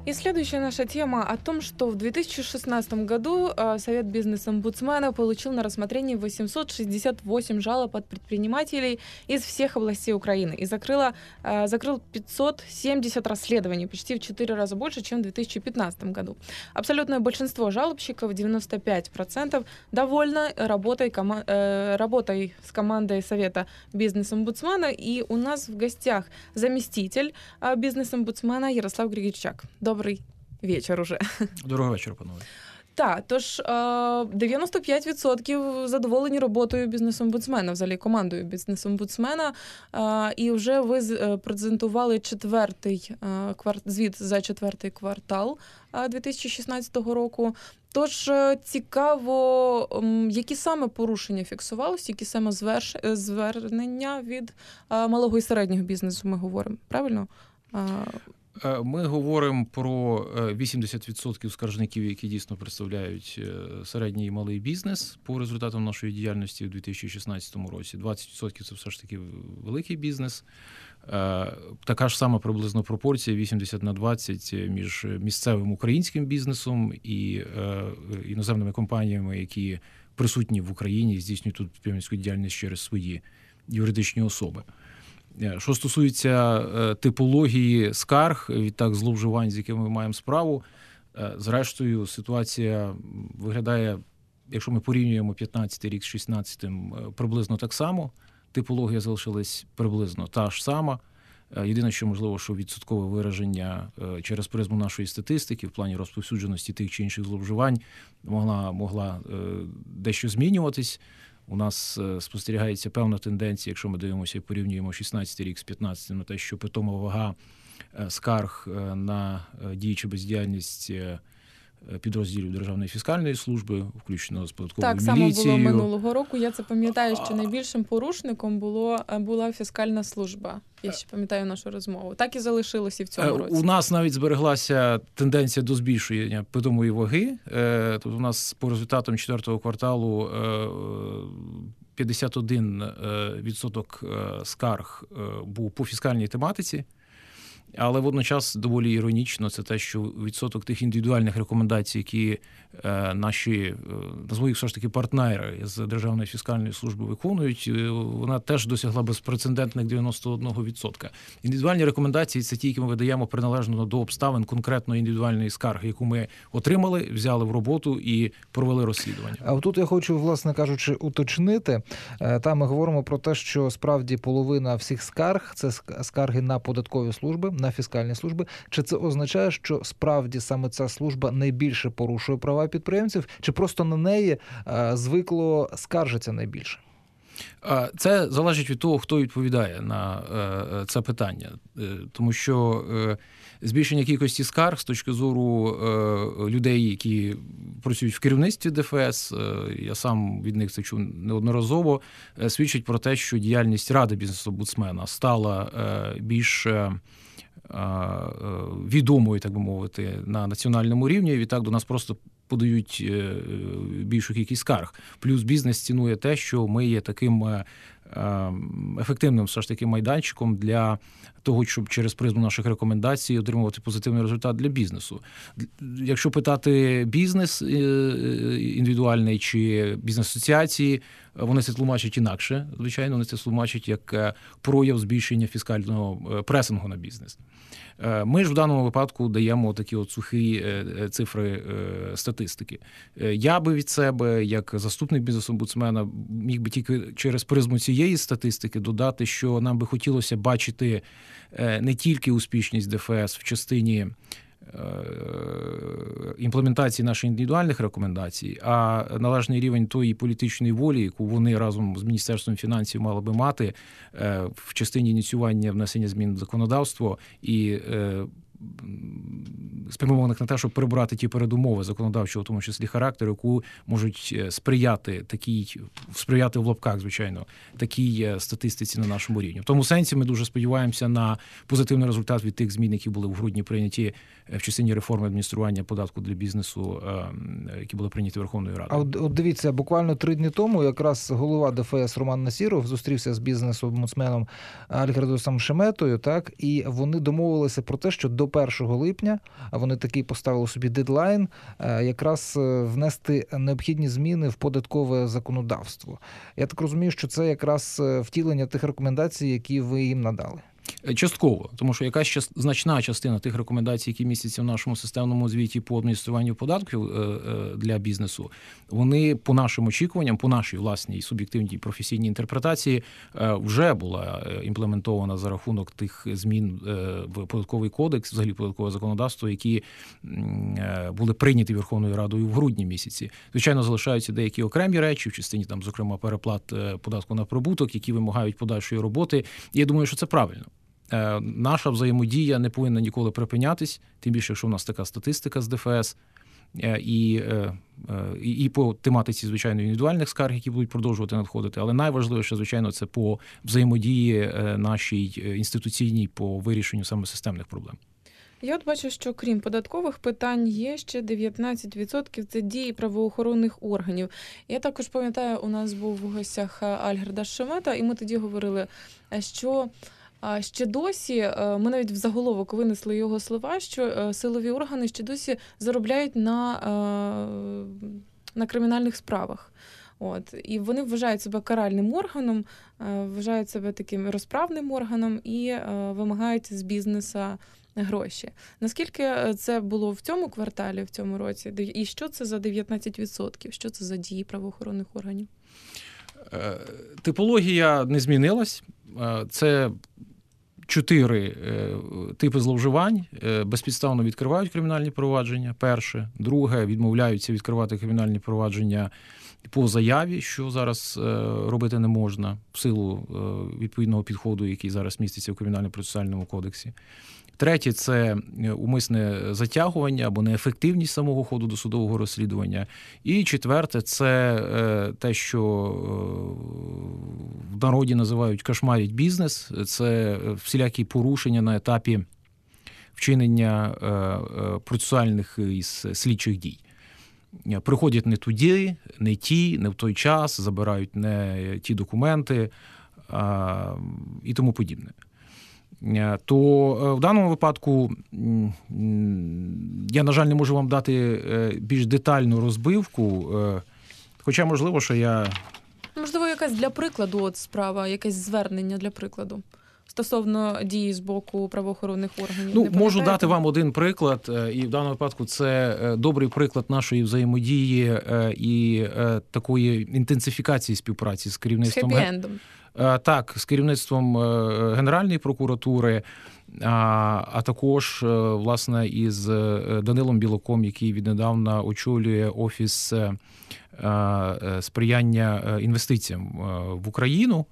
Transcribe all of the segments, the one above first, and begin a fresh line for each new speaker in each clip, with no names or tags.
И следующая наша тема о том, что в 2016 году Совет бизнес-омбудсмена получил на рассмотрение 868 жалоб от предпринимателей из всех областей Украины и закрыл 570 расследований, почти в 4 раза больше, чем в 2015 году. Абсолютное большинство жалобщиков, 95%, довольно работой с командой Совета бизнес-омбудсмена. И у нас в гостях заместитель бизнес-омбудсмена Ярослав Григичак. Добрий вечір уже.
Доброго вечора, панове.
Так, тож 95% задоволені роботою бізнес-омбудсмена, взагалі командою бізнес-омбудсмена. І вже ви презентували звіт за четвертий квартал 2016 року. Тож цікаво, які саме порушення фіксувалися, які саме звернення від малого і середнього бізнесу ми говоримо, правильно?
Ми говоримо про 80% скаржників, які дійсно представляють середній і малий бізнес по результатам нашої діяльності у 2016 році. 20% – це все ж таки великий бізнес. Така ж сама приблизно пропорція 80/20 між місцевим українським бізнесом і іноземними компаніями, які присутні в Україні і здійснюють тут підприємницьку діяльність через свої юридичні особи. Що стосується типології скарг, відтак зловживань, з якими ми маємо справу, зрештою ситуація виглядає, якщо ми порівнюємо 15-й рік з 16-м, приблизно так само. Типологія залишилась приблизно та ж сама. Єдине, що можливо, що відсоткове вираження через призму нашої статистики в плані розповсюдженості тих чи інших зловживань могла дещо змінюватись. У нас спостерігається певна тенденція, якщо ми дивимося і порівнюємо 16-й рік з 15-м, на те, що питома вага скарг на діючу бездіяльність підрозділів Державної фіскальної служби, включно з податковою міліцією.
Так само було минулого року. Я це пам'ятаю, що найбільшим порушником була фіскальна служба. Я ще пам'ятаю нашу розмову. Так і залишилось і в цьому році.
У нас навіть збереглася тенденція до збільшення питомої ваги. Тобто у нас по результатам четвертого кварталу 51% скарг був по фіскальній тематиці. Але водночас доволі іронічно це те, що відсоток тих індивідуальних рекомендацій, які наші, назву їх все ж таки, партнери з Державної фіскальної служби виконують, вона теж досягла безпрецедентних 91%. Індивідуальні рекомендації – це ті, які ми видаємо приналежно до обставин конкретної індивідуальної скарги, яку ми отримали, взяли в роботу і провели розслідування.
А тут я хочу, власне кажучи, уточнити. Там ми говоримо про те, що справді половина всіх скарг – це скарги на податкові служби, на фіскальні служби. Чи це означає, що справді саме ця служба найбільше порушує права підприємців, чи просто на неї звикло скаржиться найбільше?
Це залежить від того, хто відповідає на це питання. Тому що збільшення кількості скарг з точки зору людей, які працюють в керівництві ДФС, я сам від них це чув неодноразово, свідчить про те, що діяльність Ради бізнес-омбудсмена стала більш відомою, так би мовити, на національному рівні. І відтак до нас просто подають більшу кількість скарг. Плюс бізнес цінує те, що ми є таким ефективним все ж таки майданчиком для того, щоб через призму наших рекомендацій отримувати позитивний результат для бізнесу. Якщо питати бізнес індивідуальний чи бізнес-асоціації, вони це тлумачать інакше. Звичайно, вони це тлумачать як прояв збільшення фіскального пресингу на бізнес. Ми ж в даному випадку даємо такі от сухі цифри статистики. Я би від себе, як заступник бізнес-омбудсмена, міг би тільки через призму цієї статистики додати, що нам би хотілося бачити не тільки успішність ДФС в частині імплементації наших індивідуальних рекомендацій, а належний рівень тої політичної волі, яку вони разом з Міністерством фінансів мали би мати в частині ініціювання внесення змін в законодавство і спрямованих на те, щоб прибрати ті передумови законодавчого, в тому числі характеру, яку можуть сприяти в лапках, звичайно, такій статистиці на нашому рівні. В тому сенсі ми дуже сподіваємося на позитивний результат від тих змін, які були в грудні прийняті в частині реформи адміністрування податку для бізнесу, які були прийняті Верховною Радою.
А от дивіться, буквально 3 дні тому якраз голова ДФС Роман Насіров зустрівся з бізнес-омбудсменом Альгердосом Шеметою, так, і вони домовилися про те, що до 1 липня вони такий поставили собі дедлайн, якраз внести необхідні зміни в податкове законодавство. Я так розумію, що це якраз втілення тих рекомендацій, які ви їм надали.
Частково, тому що якась значна частина тих рекомендацій, які містяться в нашому системному звіті по адмініструванню податків для бізнесу, вони по нашим очікуванням, по нашій власній суб'єктивній професійній інтерпретації вже була імплементована за рахунок тих змін в податковий кодекс, взагалі податкове законодавство, які були прийняті Верховною Радою в грудні місяці. Звичайно, залишаються деякі окремі речі, в частині там, зокрема, переплат податку на прибуток, які вимагають подальшої роботи. І я думаю, що це правильно. Наша взаємодія не повинна ніколи припинятись, тим більше, якщо в нас така статистика з ДФС, і по тематиці, звичайно, індивідуальних скарг, які будуть продовжувати надходити, але найважливіше, звичайно, це по взаємодії нашій інституційній по вирішенню саме системних проблем.
Я от бачу, що крім податкових питань є ще 19% – це дії правоохоронних органів. Я також пам'ятаю, у нас був у гостях Альгерда Шемета, і ми тоді говорили, що ще досі, ми навіть в заголовок винесли його слова, що силові органи ще досі заробляють на кримінальних справах. От. І вони вважають себе каральним органом, вважають себе таким розправним органом і вимагають з бізнесу гроші. Наскільки це було в цьому кварталі, в цьому році? І що це за 19%? Що це за дії правоохоронних органів?
Типологія не змінилась. Це 4 типи зловживань. Безпідставно відкривають кримінальні провадження, перше. Друге, відмовляються відкривати кримінальні провадження по заяві, що зараз робити не можна в силу відповідного підходу, який зараз міститься в Кримінально-процесуальному кодексі. Третє – це умисне затягування або неефективність самого ходу досудового розслідування. І четверте – це те, що в народі називають «кошмарить бізнес». Це всілякі порушення на етапі вчинення процесуальних і слідчих дій. Приходять не туди, не ті, не в той час, забирають не ті документи і тому подібне. То в даному випадку я, на жаль, не можу вам дати більш детальну розбивку, хоча, можливо, що я...
Можливо, якась для прикладу от справа, якесь звернення для прикладу стосовно дії з боку правоохоронних органів.
Можу дати вам один приклад, і в даному випадку це добрий приклад нашої взаємодії і такої інтенсифікації співпраці з керівництвом...
З хеппі-ендом.
Так, з керівництвом Генеральної прокуратури, а також, власне, із Данилом Білоком, який віднедавна очолює Офіс сприяння інвестиціям в Україну.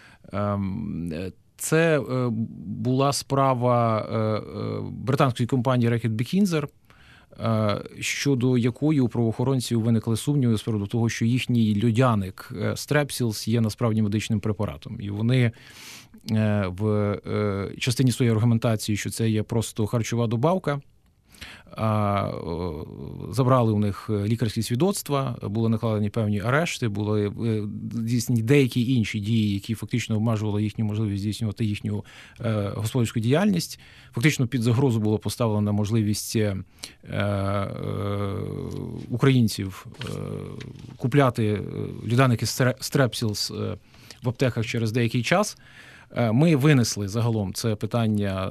Це була справа британської компанії Reckitt Benckiser, щодо якої у правоохоронців виникли сумніви з приводу того, що їхній льодяник Strepsils є насправді медичним препаратом. І вони в частині своєї аргументації, що це є просто харчова добавка, забрали у них лікарські свідоцтва, були накладені певні арешти, були здійснені деякі інші дії, які фактично обмежували їхню можливість здійснювати їхню господарську діяльність. Фактично під загрозу було поставлена можливість українців купляти льодяники Strepsils в аптеках через деякий час. Ми винесли загалом це питання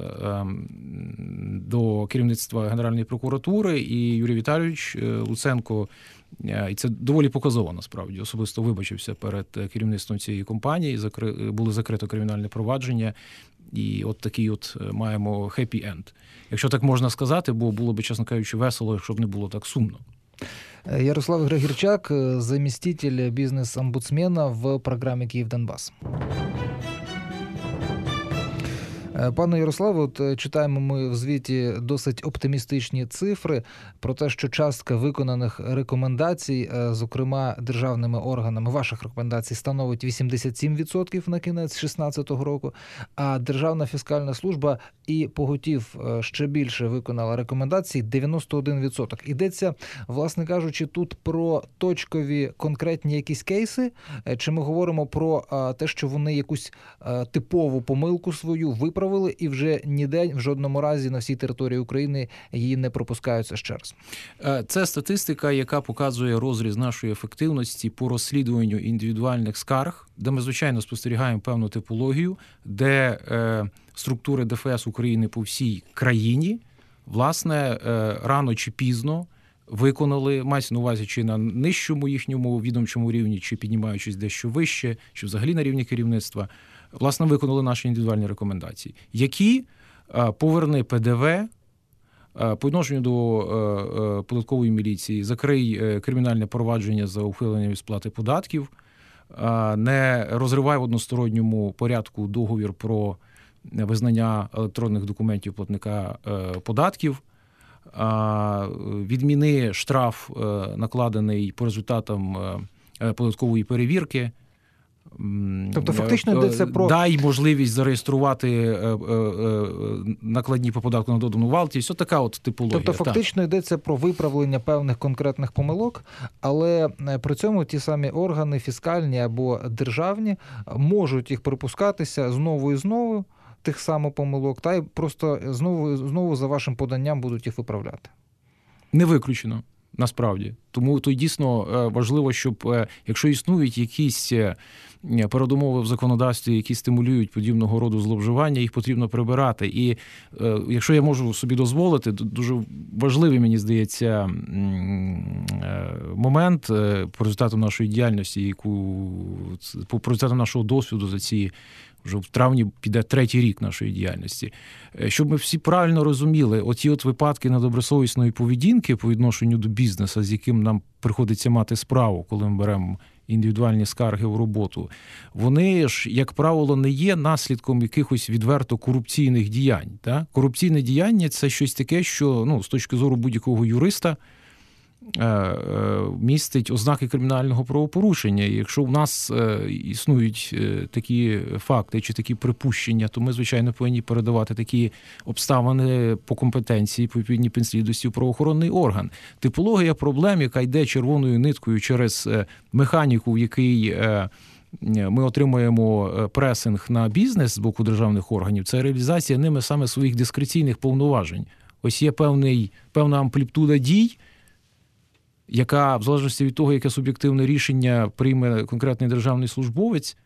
до керівництва Генеральної прокуратури, і Юрій Віталійович Луценко, і це доволі показово насправді, особисто вибачився перед керівництвом цієї компанії, було закрито кримінальне провадження, і от такий от маємо хеппі-енд. Якщо так можна сказати, бо було б, чесно кажучи, весело, якщо б не було так сумно.
Ярослав Григорчак, заместитель бизнес-омбудсмена в програмі «Київ-Донбас». Пане Ярославе, от читаємо ми в звіті досить оптимістичні цифри про те, що частка виконаних рекомендацій, зокрема державними органами, ваших рекомендацій, становить 87% на кінець 2016 року, а Державна фіскальна служба і Поготів ще більше виконала рекомендацій – 91%. Йдеться, власне кажучи, тут про точкові конкретні якісь кейси, чи ми говоримо про те, що вони якусь типову помилку свою виправили, виправили і вже ніде, в жодному разі на всій території України її не пропускаються ще раз?
Це статистика, яка показує розріз нашої ефективності по розслідуванню індивідуальних скарг, де ми, звичайно, спостерігаємо певну типологію, де структури ДФС України по всій країні, власне, рано чи пізно виконали, мається на увазі, чи на нижчому їхньому відомчому рівні, чи піднімаючись дещо вище, чи взагалі на рівні керівництва, власне, виконали наші індивідуальні рекомендації, які поверни ПДВ, по відношенню до податкової міліції, закрий кримінальне провадження за ухилення від сплати податків, не розривай в односторонньому порядку договір про визнання електронних документів платника податків, відміни штраф, накладений по результатам податкової перевірки.
Тобто фактично йдеться про...
Дай можливість зареєструвати накладні по податку на додану вартість. Ось така от типологія.
Тобто фактично йдеться про виправлення певних конкретних помилок, але при цьому ті самі органи фіскальні або державні можуть їх припускатися знову і знову, тих самих помилок, та й просто знову за вашим поданням будуть їх виправляти.
Не виключено, насправді. Тому то дійсно важливо, щоб, якщо існують якісь передумови в законодавстві, які стимулюють подібного роду зловживання, їх потрібно прибирати. І якщо я можу собі дозволити, дуже важливий, мені здається, момент по результатам нашої діяльності, по результатам нашого досвіду за ці вже в травні піде 3-й рік нашої діяльності. Щоб ми всі правильно розуміли, оті от випадки недобросовісної поведінки по відношенню до бізнесу, з яким нам приходиться мати справу, коли ми беремо індивідуальні скарги в роботу, вони ж, як правило, не є наслідком якихось відверто корупційних діянь. Так? Корупційне діяння – це щось таке, що, з точки зору будь-якого юриста, містить ознаки кримінального правопорушення. І якщо в нас існують такі факти чи такі припущення, то ми, звичайно, повинні передавати такі обставини по компетенції, по відповідній підслідності в правоохоронний орган. Типологія проблем, яка йде червоною ниткою через механіку, в якій ми отримуємо пресинг на бізнес з боку державних органів, це реалізація ними саме своїх дискреційних повноважень. Ось є певна амплітуда дій, яка, в залежності від того, яке суб'єктивне рішення прийме конкретний державний службовець,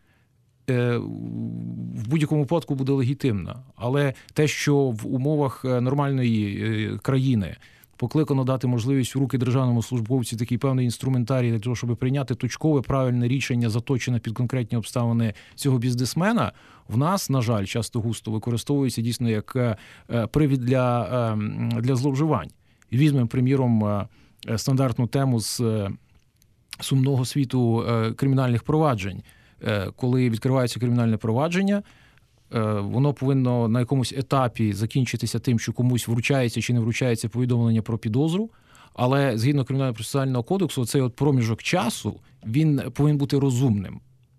в будь-якому випадку буде легітимна. Але те, що в умовах нормальної країни покликано дати можливість в руки державному службовцю такий певний інструментарій для того, щоб прийняти точкове, правильне рішення, заточене під конкретні обставини цього бізнесмена, в нас, на жаль, часто-густо використовується дійсно як привід для зловживань. І візьмемо, приміром, стандартну тему з сумного світу кримінальних проваджень. Коли відкривається кримінальне провадження, воно повинно на якомусь етапі закінчитися тим, що комусь вручається чи не вручається повідомлення про підозру, але згідно Кримінально-процесуального кодексу, цей от проміжок часу, він повинен бути розумним.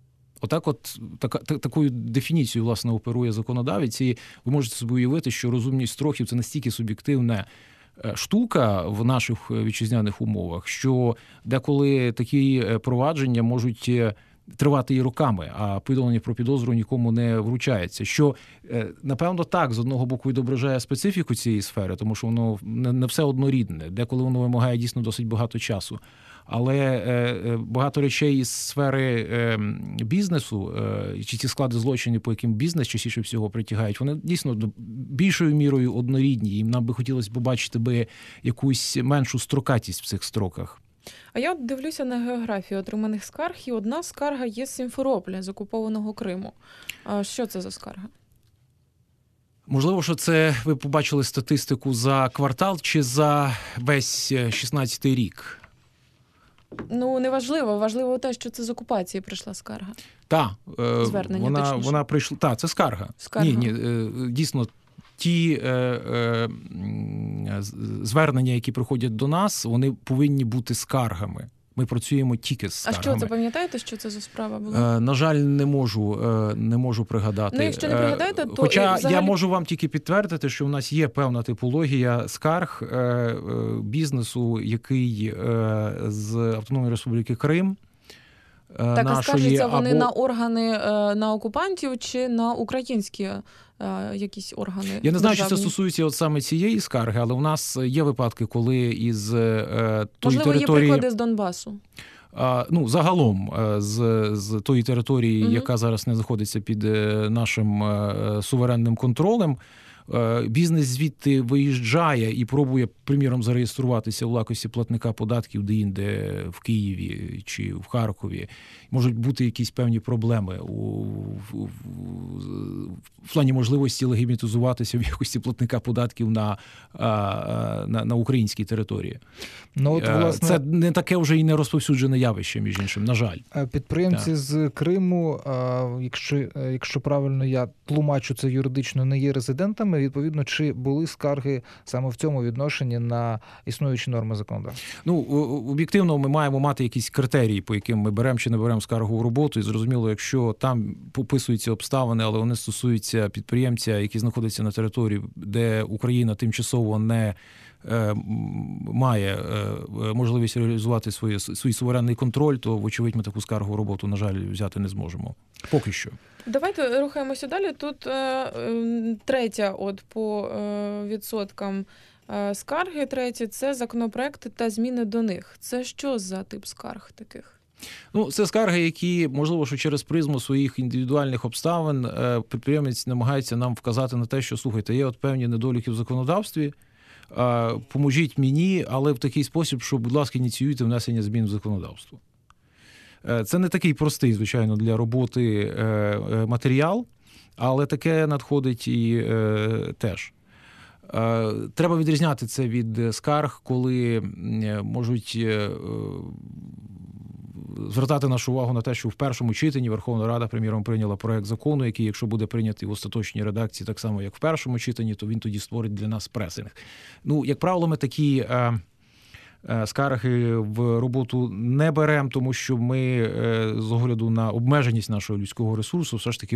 Такою дефініцією, власне, оперує законодавець, і ви можете собі уявити, що розумність строків – це настільки суб'єктивне штука в наших вітчизняних умовах, що деколи такі провадження можуть тривати і роками, а повідомлення про підозру нікому не вручається. Що, напевно, так, з одного боку, відображає специфіку цієї сфери, тому що воно не все однорідне, деколи воно вимагає дійсно досить багато часу. Але багато речей із сфери бізнесу, чи ті склади злочинів, по яким бізнес частіше всього притягають, вони дійсно більшою мірою однорідні. І нам би хотілося побачити якусь меншу строкатість в цих строках.
А я дивлюся на географію отриманих скарг, і одна скарга є з Сімферополя, з окупованого Криму. А що це за скарга?
Можливо, що це ви побачили статистику за квартал чи за весь 16-й рік?
Неважливо. Важливо те, що це з окупації прийшла скарга.
Так,
вона
прийшла. Так, це скарга. Ні, дійсно, ті звернення, які приходять до нас, вони повинні бути скаргами. Ми працюємо тільки з скаргами.
А що це, пам'ятаєте, що це за справа була?
На жаль, не можу пригадати.
Якщо не пригадаєте, то
хоча я можу вам тільки підтвердити, що в нас є певна типологія скарг бізнесу, який з Автономної Республіки Крим
Так,
нашої.
а скаржаться вони
або...
на органи, на окупантів чи на українські якісь органи?
Я не знаю,
державні?
чи це стосується от саме цієї скарги, але у нас є випадки, коли із тої
Можливо,
території...
є приклади з Донбасу?
Загалом з тої території, яка зараз не знаходиться під нашим суверенним контролем, бізнес звідти виїжджає і пробує, приміром, зареєструватися в якості платника податків де-інде в Києві чи в Харкові. Можуть бути якісь певні проблеми в плані можливості легітимізуватися в якості платника податків на українській території.
Власне,
це не таке вже і не розповсюджене явище, між іншим, на жаль.
Підприємці з Криму, якщо правильно я тлумачу це юридично, не є резидентами, відповідно, чи були скарги саме в цьому відношенні на існуючі норми законодавства?
Об'єктивно, ми маємо мати якісь критерії, по яким ми беремо чи не беремо скаргову роботу, і зрозуміло, якщо там пописуються обставини, але вони стосуються підприємця, який знаходиться на території, де Україна тимчасово не має можливість реалізувати свій суверенний контроль, то, вочевидь, ми таку скаргову роботу, на жаль, взяти не зможемо. Поки що.
Давайте рухаємося далі. Тут третя по відсоткам скарги, третє – це законопроекти та зміни до них. Це що за тип скарг таких?
Це скарги, які, можливо, що через призму своїх індивідуальних обставин підприємець намагається нам вказати на те, що, слухайте, є певні недоліки в законодавстві, поможіть мені, але в такий спосіб, що, будь ласка, ініціюйте внесення змін в законодавство. Це не такий простий, звичайно, для роботи матеріал, але таке надходить і теж. Треба відрізняти це від скарг, коли можуть звертати нашу увагу на те, що в першому читанні Верховна Рада, приміром, прийняла проект закону, який, якщо буде прийнятий в остаточній редакції так само, як в першому читанні, то він тоді створить для нас пресинг. Як правило, ми такі скарги в роботу не беремо, тому що ми з огляду на обмеженість нашого людського ресурсу все ж таки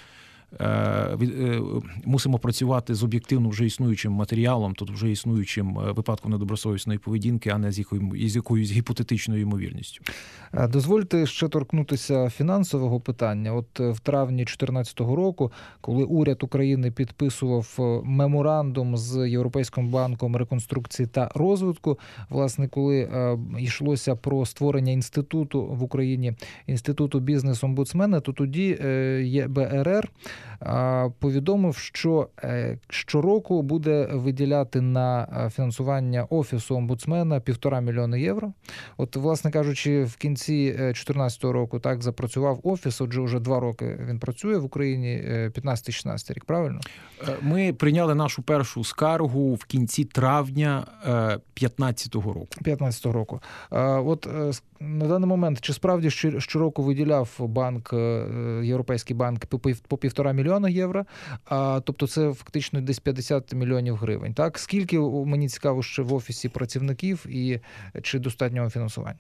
мусимо працювати з об'єктивно вже існуючим матеріалом, тобто вже існуючим випадком недобросовісної поведінки, а не з якоюсь гіпотетичною ймовірністю.
Дозвольте ще торкнутися фінансового питання. От в травні 2014 року, коли уряд України підписував меморандум з Європейським банком реконструкції та розвитку, власне, коли йшлося про створення інституту в Україні, інституту бізнес-омбудсмена, то тоді ЄБРР повідомив, що щороку буде виділяти на фінансування офісу омбудсмена 1,5 мільйона євро. От, власне кажучи, в кінці 2014 року так запрацював офіс, отже, вже 2 роки він працює в Україні, 15-16 рік, правильно?
Ми прийняли нашу першу скаргу в кінці травня 2015 року.
15 року. От на даний момент, чи справді щороку виділяв банк, Європейський банк по 1,5 мільйона євро, тобто це фактично десь 50 мільйонів гривень. Так? Скільки, мені цікаво, ще в офісі працівників і чи достатнього фінансування?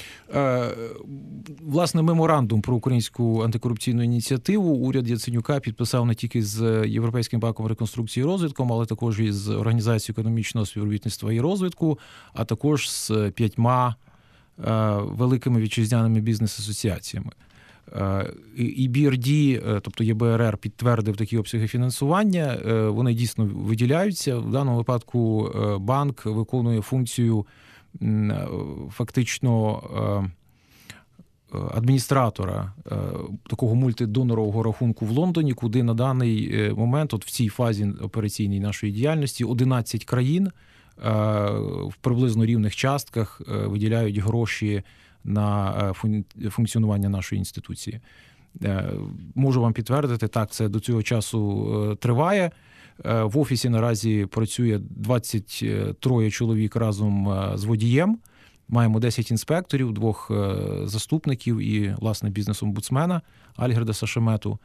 Власне, меморандум про українську антикорупційну ініціативу уряд Яценюка підписав не тільки з Європейським банком реконструкції і розвитку, але також і з Організацією економічного співробітництва і розвитку, а також з 5 великими вітчизняними бізнес-асоціаціями. І BRD, тобто ЄБРР, підтвердив такі обсяги фінансування, вони дійсно виділяються. В даному випадку банк виконує функцію фактично адміністратора такого мультидонорового рахунку в Лондоні, куди на даний момент, от в цій фазі операційній нашої діяльності, 11 країн в приблизно рівних частках виділяють гроші на функціонування нашої інституції. Можу вам підтвердити, так, це до цього часу триває. В офісі наразі працює 23 чоловік разом з водієм. Маємо 10 інспекторів, 2 заступників і, власне, бізнес-омбудсмена Альгерда Сашемету.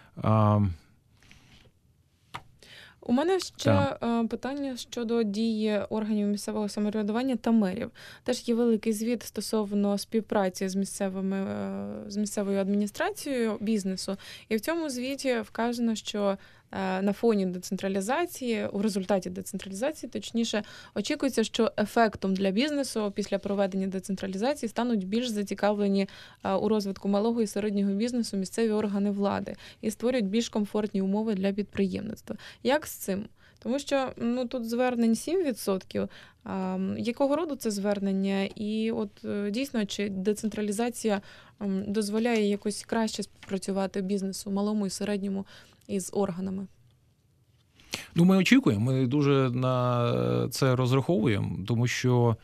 У мене ще питання щодо дії органів місцевого самоврядування та мерів. Теж є великий звіт стосовно співпраці з місцевою адміністрацією бізнесу. І в цьому звіті вказано, що на фоні децентралізації, у результаті децентралізації, точніше, очікується, що ефектом для бізнесу після проведення децентралізації стануть більш зацікавлені у розвитку малого і середнього бізнесу місцеві органи влади і створюють більш комфортні умови для підприємництва. Як з цим? Тому що тут звернень 7%. Якого роду це звернення? І от дійсно, чи децентралізація дозволяє якось краще співпрацювати бізнесу, малому і середньому, із органами?
Ми очікуємо, ми дуже на це розраховуємо, тому що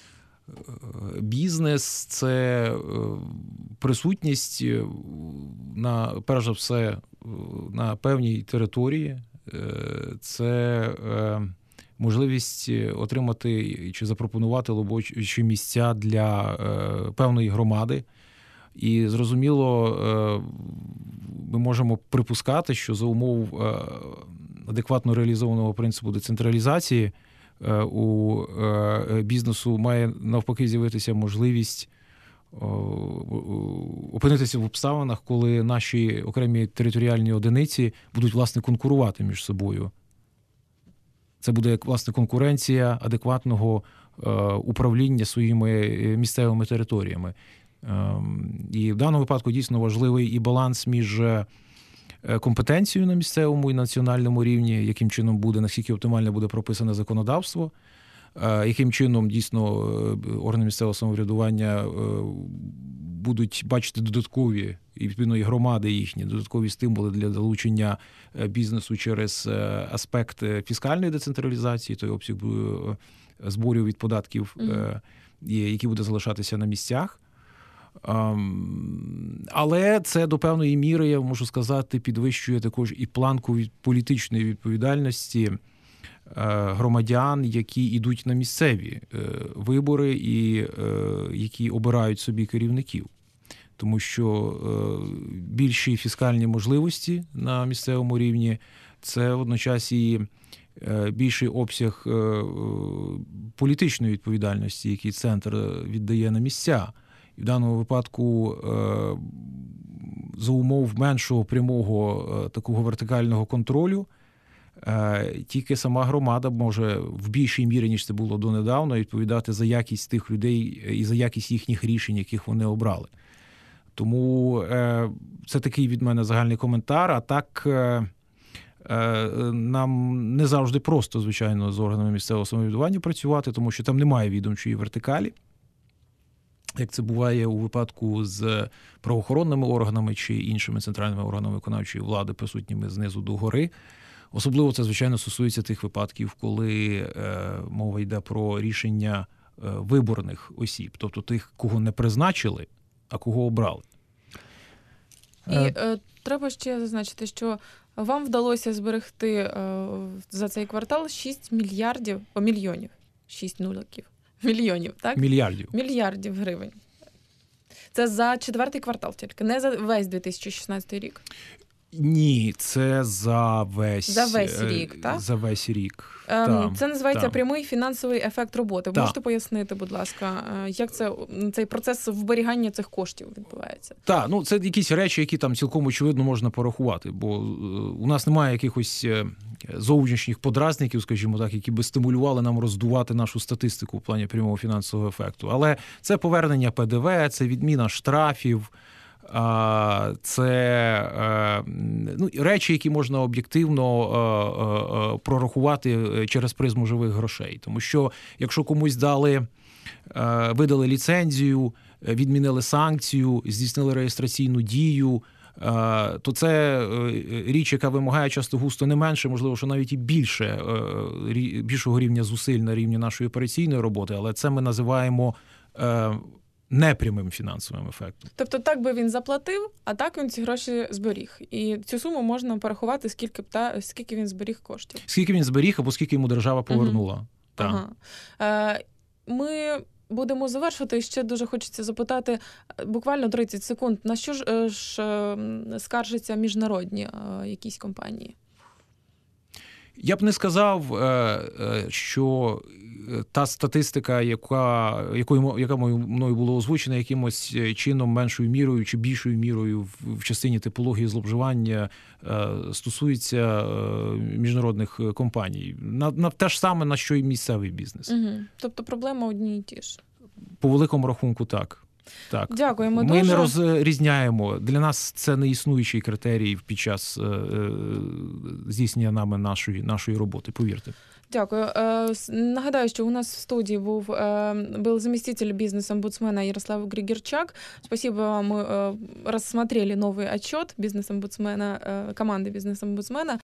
бізнес – це присутність перш за все, на певній території, це можливість отримати чи запропонувати робочі місця для певної громади. І, зрозуміло, ми можемо припускати, що за умов адекватно реалізованого принципу децентралізації у бізнесу має навпаки з'явитися можливість опинитися в обставинах, коли наші окремі територіальні одиниці будуть, власне, конкурувати між собою. Це буде, власне, конкуренція адекватного управління своїми місцевими територіями. І в даному випадку дійсно важливий і баланс між компетенцією на місцевому і національному рівні, яким чином буде, наскільки оптимально буде прописане законодавство, яким чином дійсно органи місцевого самоврядування будуть бачити додаткові, і відповідно і громади їхні, додаткові стимули для залучення бізнесу через аспект фіскальної децентралізації, той обсяг зборів від податків, які буде залишатися на місцях. Але це до певної міри, я можу сказати, підвищує також і планку від політичної відповідальності громадян, які йдуть на місцеві вибори і які обирають собі керівників. Тому що більші фіскальні можливості на місцевому рівні – це водночас і більший обсяг політичної відповідальності, який центр віддає на місця. І в даному випадку за умов меншого прямого такого вертикального контролю тільки сама громада може в більшій мірі, ніж це було донедавна, відповідати за якість тих людей і за якість їхніх рішень, яких вони обрали. Тому це такий від мене загальний коментар. А так нам не завжди просто, звичайно, з органами місцевого самоврядування працювати, тому що там немає відомчої вертикалі, як це буває у випадку з правоохоронними органами чи іншими центральними органами виконавчої влади, присутніми знизу до гори. Особливо це, звичайно, стосується тих випадків, коли мова йде про рішення виборних осіб, тобто тих, кого не призначили, а кого обрали.
І треба ще зазначити, що вам вдалося зберегти за цей квартал 6 мільйонів, 6 нуликів. Мільйонів, так? Мільярдів гривень. Це за четвертий квартал тільки, не за весь 2016 рік.
Ні, це за весь
рік, так?
За весь рік.
Це називається прямий фінансовий ефект роботи. Можете пояснити, будь ласка, як цей процес вберігання цих коштів відбувається?
Так, це якісь речі, які там цілком очевидно можна порахувати, бо у нас немає якихось зовнішніх подразників, скажімо так, які би стимулювали нам роздувати нашу статистику в плані прямого фінансового ефекту. Але це повернення ПДВ, це відміна штрафів, це речі, які можна об'єктивно прорахувати через призму живих грошей. Тому що якщо комусь видали ліцензію, відмінили санкцію, здійснили реєстраційну дію, то це річ, яка вимагає часто густо не менше, можливо, що навіть і більшого рівня зусиль на рівні нашої операційної роботи, але це ми називаємо непрямим фінансовим ефектом.
Тобто так би він заплатив, а так він ці гроші зберіг. І цю суму можна порахувати, скільки він зберіг коштів.
Скільки він зберіг, або скільки йому держава повернула.
Ми будемо завершувати. Ще дуже хочеться запитати, буквально 30 секунд, на що ж скаржаться міжнародні якісь компанії?
Я б не сказав, що та статистика, яка мною було озвучена якимось чином меншою мірою чи більшою мірою в частині типології зловживання, стосується міжнародних компаній. На те ж саме, на що і місцевий бізнес.
Угу. Тобто проблема одні і ті ж.
По великому рахунку так. Так.
Дякуємо
Ми
дуже.
не розрізняємо. Для нас це не існуючий критерій під час здійснення нами нашої роботи, повірте.
Дякую. Нагадаю, що у нас в студії был заместитель бизнес-омбудсмена Ярослав Григорчак. Спасибо вам. Мы рассмотрели новый отчет бизнес-омбудсмена, команды бизнес-омбудсмена.